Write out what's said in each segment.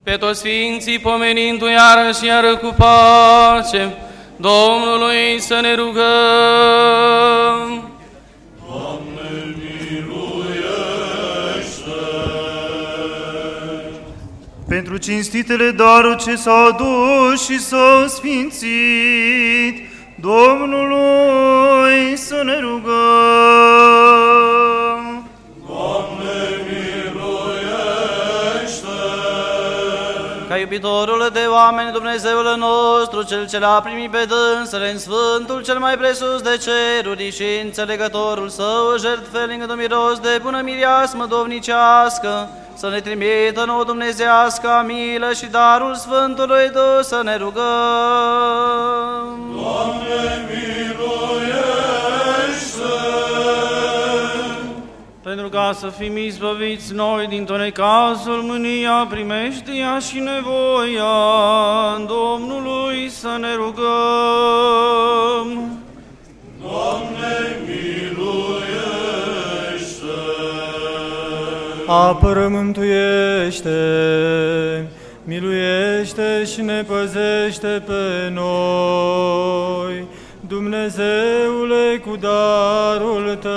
Pe toți sfinții pomenindu iară și iară cu pace, Domnului să ne rugăm. Doamne, miluiește! Pentru cinstitele daruri ce s-au adus și s-au sfințit, Domnului să ne rugăm. Doamne, miluiește! Ca iubitorul de oameni, Dumnezeul nostru, Cel ce l-a primit pe dânsele în Sfântul cel mai presus de ceruri și înțelegătorul Său, jertfelnic de miros de bună mireasmă dovnicească, să ne trimită nouă dumnezească milă și darul Sfântului Duh să ne rugăm. Doamne, miluiește! Pentru ca să fim izbăviți noi din tot necazul, mânia, primeștia și nevoia Domnului să ne rugăm. Doamne, miluiește! Apără, mântuiește, miluiește și ne păzește pe noi, Dumnezeule, cu darul Tău.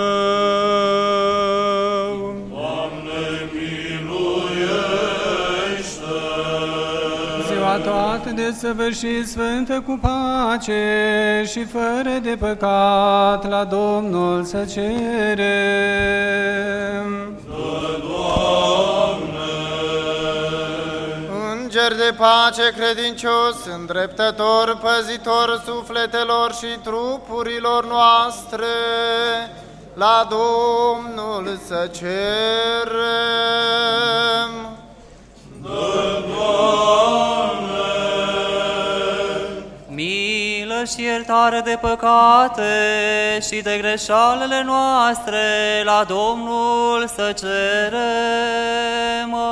Doamne, miluiește! Ziua toată desăvârșit, sfântă, cu pace și fără de păcat, la Domnul să cerem. Înger de pace credincios, îndreptător, păzitor sufletelor și trupurilor noastre, la Domnul să cerem. Milă și iertare de păcate și de greșalele noastre, la Domnul să cerem.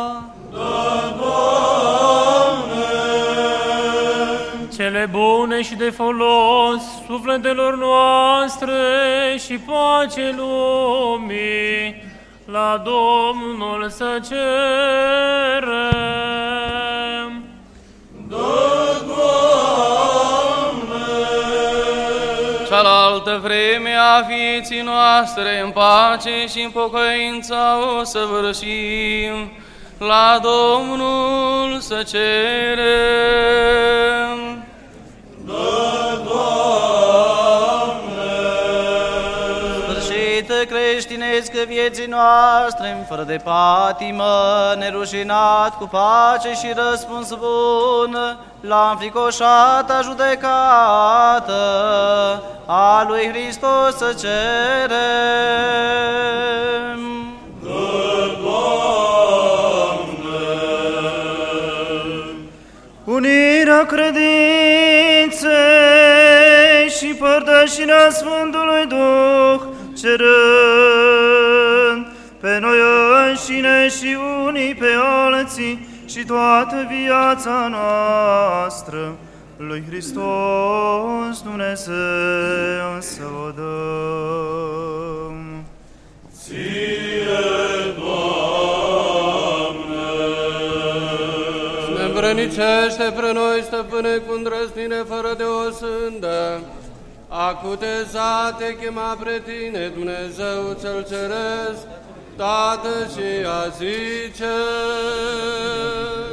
Cele bune și de folos sufletelor noastre și pace lumii, la Domnul să cerem. Cealaltă vreme a vieții noastre în pace și în pocăință o săvârșim, la Domnul să cerem. Sfârșit creștinesc vieții noastre, fără de patimă, nerușinat, cu pace și răspuns bun, la înfricoșata judecată a lui Hristos să cerem. Unirea credinței și părtășirea Sfântului Duh, cerând pe noi înșine și unii pe alții și toată viața noastră, lui Hristos Dumnezeu să o dăm. Ție, Învrednicește pre noi, stăpâne, cu îndrăznire fără de o sândă, acuteza te chema pre tine, Dumnezeu cel ceresc, Tată și a zice: